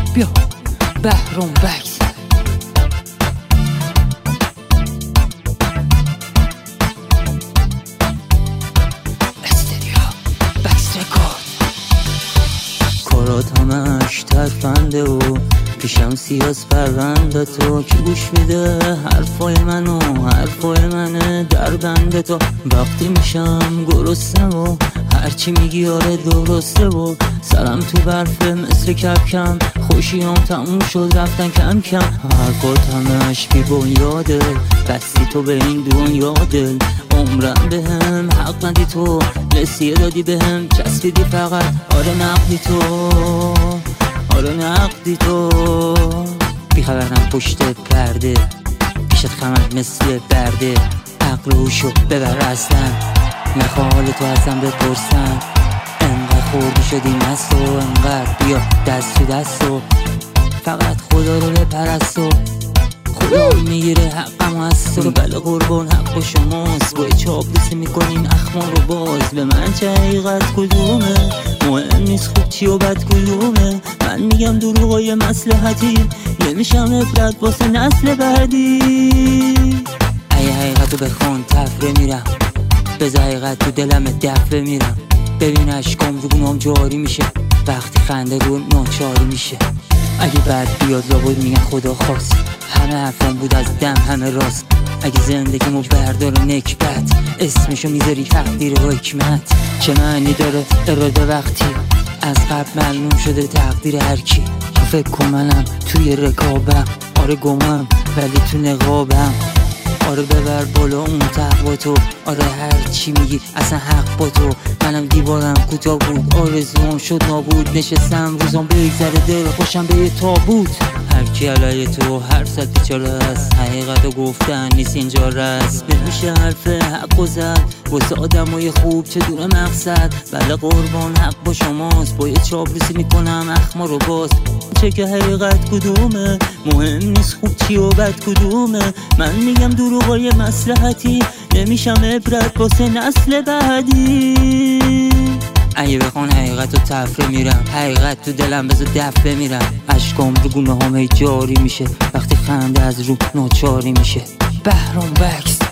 بیا بهرام بکس استدیو بکس رکورد. کارات همش ترفنده و پیشم سیاس پرونده تو کی گوش میده حرفای منو حرفای منه در بنده تو. وقتی میشم گرسنه و هرچی میگی آره درسته و سرم تو برفه مثل کپکم خوشیام تموم شد رفتن کم کم. حرفات همش بی بنیاده بستی تو به این دنیا دل عمرم به هم حق ندی تو لسیه دادی به هم چسبیدی فقط آره نقدی تو آره نقدی تو. بیخبرم پشت پرده پیشت خمر مثل برده عقل و هوشو ببر اصلا نخواه حال تو ازم بپرسم. انقدر خوردی شدی مست و انقدر بیا دست تو دست و فقط خدا رو بپرست و خدا میگیره حقم از تو. بله قربان حق با شماست باید چاپلوسی میکنین اخمار رو باز به من چه حقیقت کدومه مهم نیست خوب چی و بد کدومه. من میگم دروغای مصلحتی نمیشم عبرت واسه نسل بعدی. ای حقیقتو بخون تفره میرم بذار حقیقت تو دلم دفعه میرم. ببین عشقام رو گونام جاری میشه وقتی خنده رو ناچاری میشه. اگه بعد بیاد لابد میگن خدا خواست همه حرفان بود از دم همه راست. اگه زندگیمو برداره نکبت اسمشو میذاری تقدیر و حکمت. چه معنی داره اراده وقتی از قبل معلوم شده تقدیر هرکی. فکر کن منم توی رکابم آره گمم ولی تو نقابم آره ببر بالا اون تقوا تو آره هر چی میگی اصلا حق با تو. منم دیوارم کوتاه بود آرزوام شد نابود نشستم روزام بگذره دل خوشم به یه تابوت. هر کی علیه تو هر صد بیچاره هست حقیقتو گفتن نیست اینجا رست. نمیشه حرف حق و زد واسه آدمای خوب چه دور مقصد. بله قربان حق با شماست باید چاپلوسی میکنم اخما رو باز. چه که حقیقت کدومه مهم نیست خوب چی و بد کدومه. من میگم دروغای مصلحتی نمیشم عبرت واسه نسل بعدی. اگه بخوان حقیقت رو تفره میرم حقیقت تو دلم بذار دفعه میرم. عشقام رو گونه هامه جاری میشه وقتی خنده از رو ناچاری میشه. بهرام بکس